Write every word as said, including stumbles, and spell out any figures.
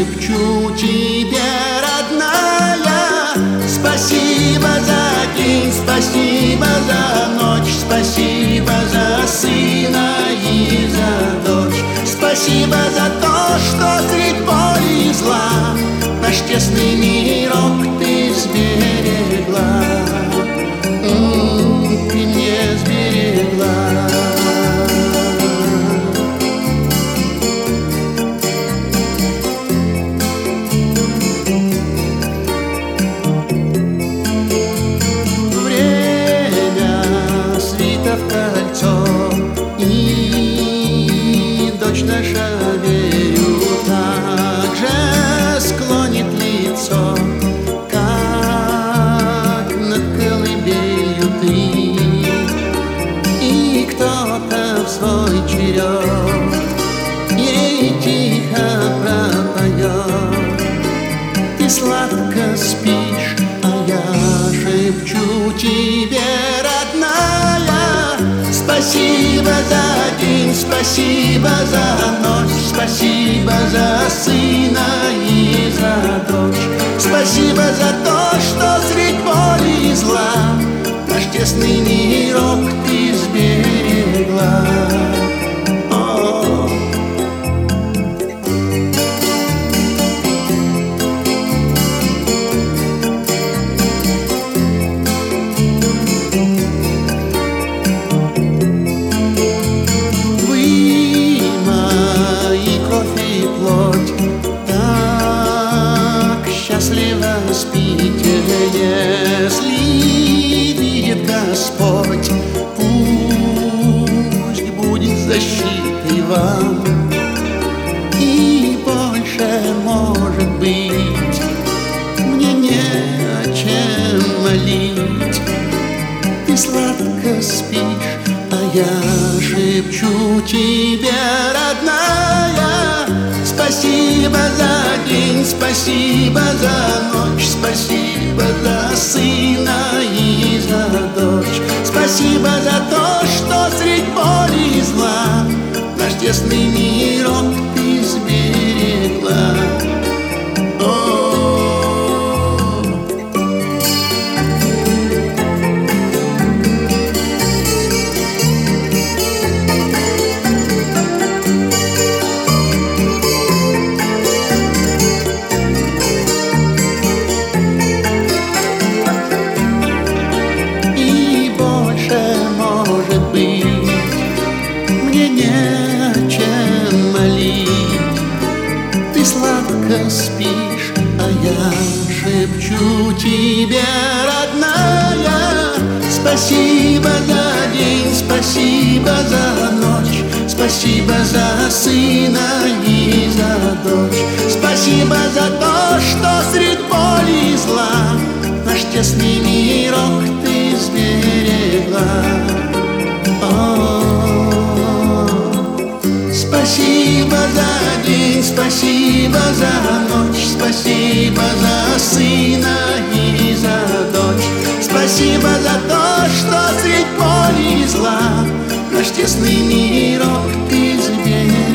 шепчу тебе, родная, спасибо за день, спасибо за ночь, спасибо за сына и за дочь. Спасибо за то, что средь боли и зла наш тесный мирок ты сберегла. М-м, ты мне сберегла. Наша верю также склонит лицо, как над колыбелью ты, и кто-то в свой черед ей тихо пропоет. Ты сладко спишь, а я шепчу тебе, родная, спасибо за день, спасибо за ночь, спасибо за сына и за дочь. Спасибо за то, что средь боли и зла наш тесный мирок ты сберегла. Счастливо спите, если видит Господь, пусть будет защитой вам, и больше, может быть, мне не о чем молить. Ты сладко спишь, а я шепчу тебе, родная, спасибо за день, спасибо за ночь, спасибо за сына и за дочь. Спасибо за то, что средь боли и зла наш тесный мирок ты сберегла. Ты сладко спишь, а я шепчу тебе, родная, спасибо за день, спасибо за ночь, спасибо за сына и за дочь. Спасибо за то, что средь боли и зла наш тесный мирок ты сберегла. Спасибо за день, спасибо за ночь, спасибо за сына и за дочь. Спасибо за то, что средь боли и зла наш тесный мирок ты сберегла.